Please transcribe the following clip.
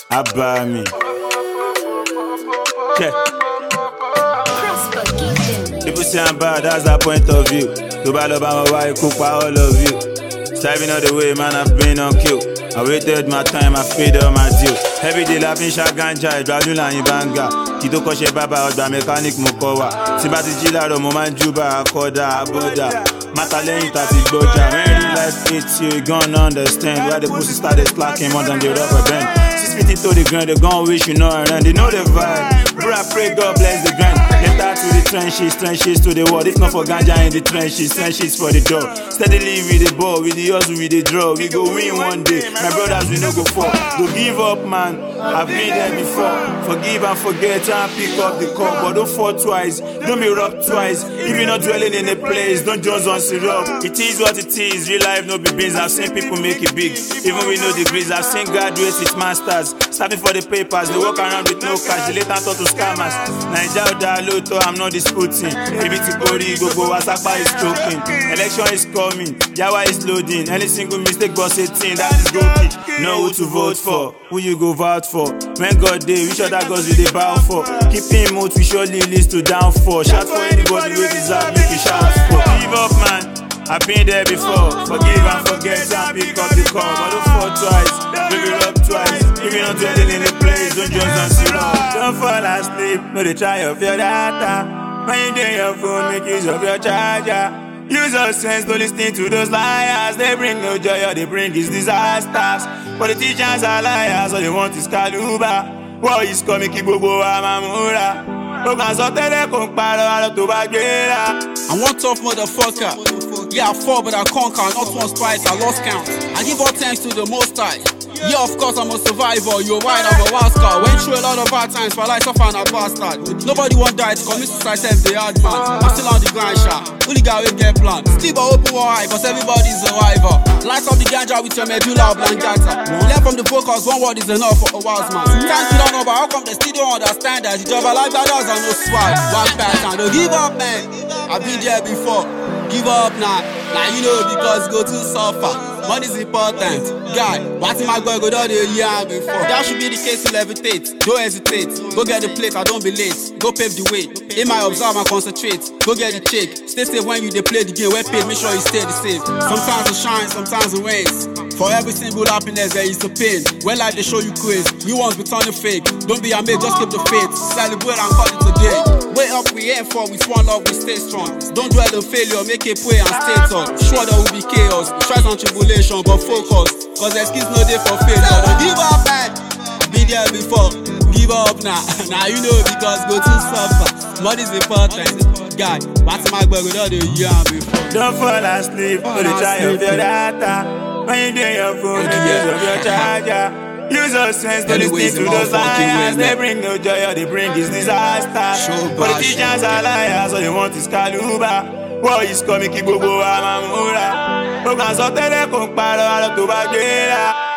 Abami. Okay. People say I'm bad, that's the point of view. To bad about my wife, cook for all of you. Striving all the way, man, I've been on kill. I waited my time, I paid all my deal. Every day, la fin shaganja, Bradula in Banga. Tito Koshe Baba, Oda mechanic Mokowa. Sibati Jilaro, Moman Juba, Akoda, Aboda. Matalene, Tati Boja. When real life hits you, you gonna understand why the pussy started slacking more than the rubber band. 6 feet into the ground, they gon' wish you know around. They know the vibe. Bro, I pray God bless the grind. Enter to the trenches to the world. If not for ganja in the trenches for the door. Steadily with the ball, with the hustle, with the draw. We go win one day. My brothers, we no go fall. Don't give up, man. I've been there before. Forgive and forget and pick up the call. But don't fall twice. Don't be robbed twice. If you're not dwelling in a place, don't just on syrup. It is what it is. Real life no be beans. I've seen people make it big. Even with no degrees. I've seen graduates with masters. Starting for the papers. They walk around with no cash. They later turn to scammers. Naija Loto, I'm not disputing. Ebiti Kori, Gogo Wasapa is joking. Election is coming, Yawa is loading. Any single mistake, boss 18, that is goalkeep. Know who to vote for, who you go vote for. When God day, which other gods will they bow for? Keeping mood, we surely leads to downfall. Shout for anybody who deserve, make it shout for. Give up, man, I've been there before. Forgive and forget and pick up the call. But don't fall twice, baby up twice. If you're not dwelling in the place, don't just answer. Don't fall asleep, no they try off your data. When you do your phone, make use of your charger. Use your sense, don't listen to those liars. They bring no joy, all they bring is disasters. But the teachers are liars, all they want is Kaluba. War is coming, keep Bobo Amamura. I one tough motherfucker. Yeah, I fall, but I conquer. Not once, twice, I lost count. I give all thanks to the Most High. Yeah, of course I'm a survivor. You're right, I'm a wild scar. Went through a lot of hard times, but life suffer and a bastard. Nobody want die to commit suicide, self the hard man. I'm still on the grind, shot. Only guy with get plan. Sleep or open one eye, cause everybody's a survivor. Light up the ganja with your medulla oblongata. Left from the focus, one word is enough for a wise man. Thanks to don't know, but how come they still don't understand that? The job I like that does no swag. Walk back and don't give up, man. I've been there before. Give up now. Now you know because go to suffer. Money's important. Guy, what's my boy go down the year before? That should be the case to levitate. Don't hesitate. Go get the plate, I don't be late. Go pave the way. In my observe and concentrate. Go get the check. Stay safe when you play the game. Well paid, make sure you stay the same. Sometimes it shines, sometimes it rains. For every single happiness there is a pain. When life they show you craze, we won't be turning fake. Don't be a mate, just keep the faith. Celebrate and call it today. Wait up, we aim for, with one love we stay strong. Don't dwell on failure, make it pray and stay tall. Sure there will be chaos, trials and tribulation, but focus. Cause excuse no day for failure. Don't give up, man. Been there before, give up now. Now you know because go to suffer. Money's important. Guy, what's my boy go down the year before? Don't fall asleep, no they try off your data. When you do your phone, make use of your charger. Use your sense, don't listen to those liars. They bring no joy, all they bring is disaster. Politicians are liars, all they want is Kaluba. War is coming, keep Bobo Amamura.